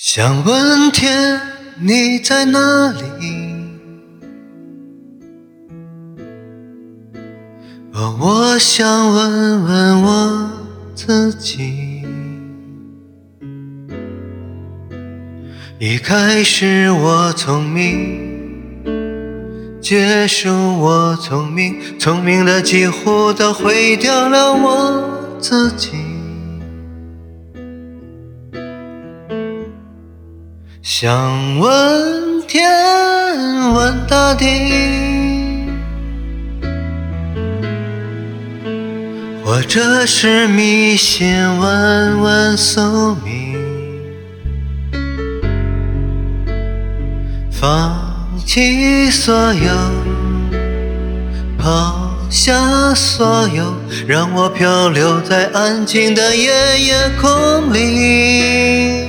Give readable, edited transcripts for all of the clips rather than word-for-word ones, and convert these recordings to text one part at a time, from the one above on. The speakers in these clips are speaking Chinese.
想问天你在哪里？我想问问我自己。一开始我聪明，结束我聪明，聪明的几乎都毁掉了我自己。想问天问大地，或者是迷信问问宿命，放弃所有，抛下所有，让我漂流在安静的夜空里。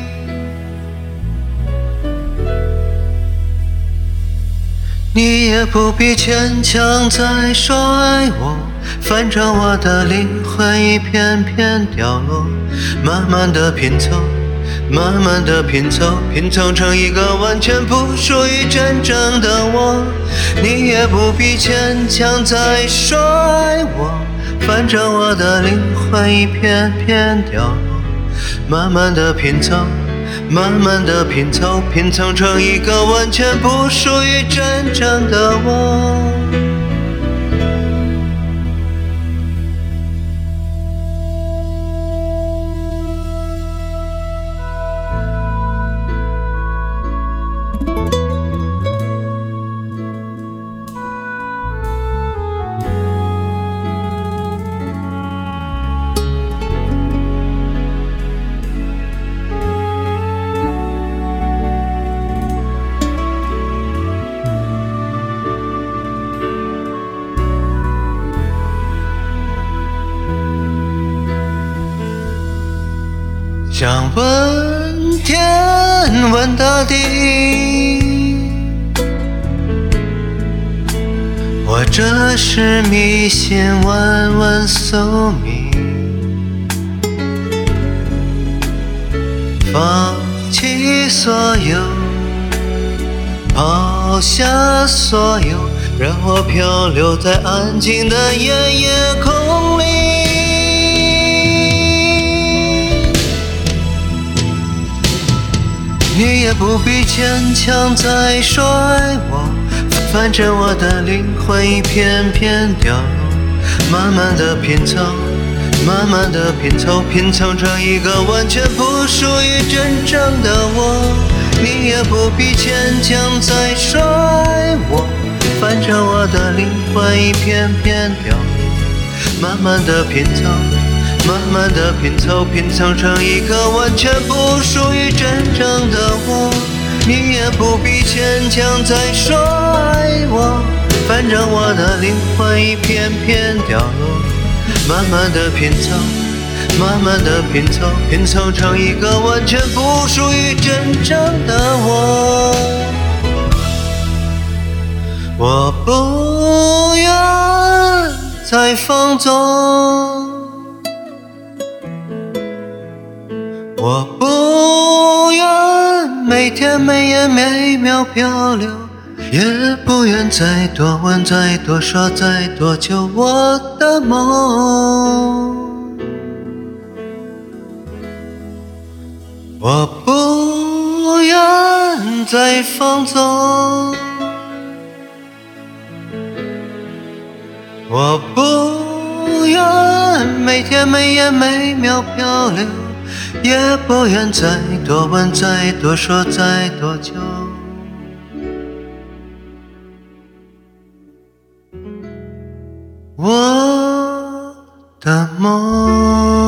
你也不必牵强再说爱我，反正我的灵魂一片片掉落，慢慢的拼凑，慢慢的拼凑，拼凑成一个完全不属于真正的我。你也不必牵强再说爱我，反正我的灵魂一片片掉落，慢慢的拼凑，慢慢的拼凑，拼凑成一个完全不属于真正的我。想问天问大地，或者是迷信问问宿命，放弃所有，抛下所有，让我漂流在安静的夜空里。你也不必牵强再说爱我，反正我的灵魂一片片掉落，慢慢的拼凑，慢慢的拼凑，拼凑成一个完全不属于真正的我。你也不必牵强再说爱我，反正我的灵魂一片片掉落，慢慢的拼凑，慢慢的拼凑，拼凑成一个完全不属于真正的我。你也不必牵强再说爱我，反正我的灵魂一片片掉落，慢慢的拼凑，慢慢的拼凑，拼凑成一个完全不属于真正的我。我不愿再放纵，我不愿每天每夜每秒漂流，也不愿再多问再多说再多求我的梦。我不愿再放纵，我不愿每天每夜每秒漂流，也不愿再多问再多说再多求我的梦。